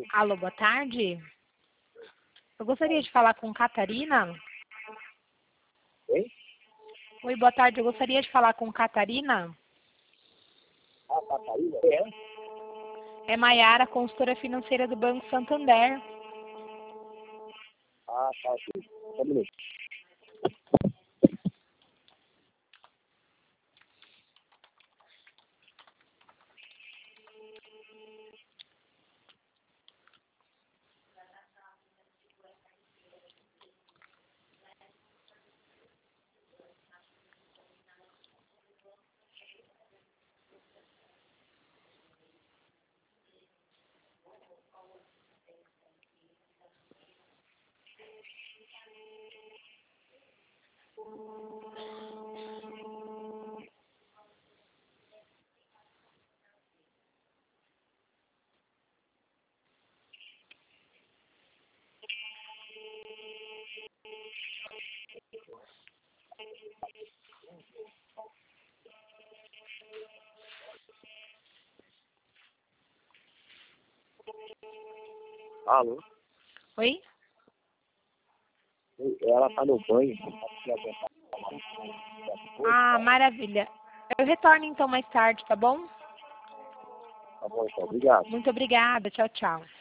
Alô, boa tarde. Eu gostaria de falar com Catarina. Oi? Oi, boa tarde. Eu gostaria de falar com Catarina. Ah, Catarina? É Maiara, consultora financeira do Banco Santander. Ah, tá, ok. Só um minuto. Alô? Oi? Ela tá no banho. Ah, maravilha. Eu retorno então mais tarde, tá bom? Tá bom, então. Obrigado. Muito obrigada. Tchau, tchau.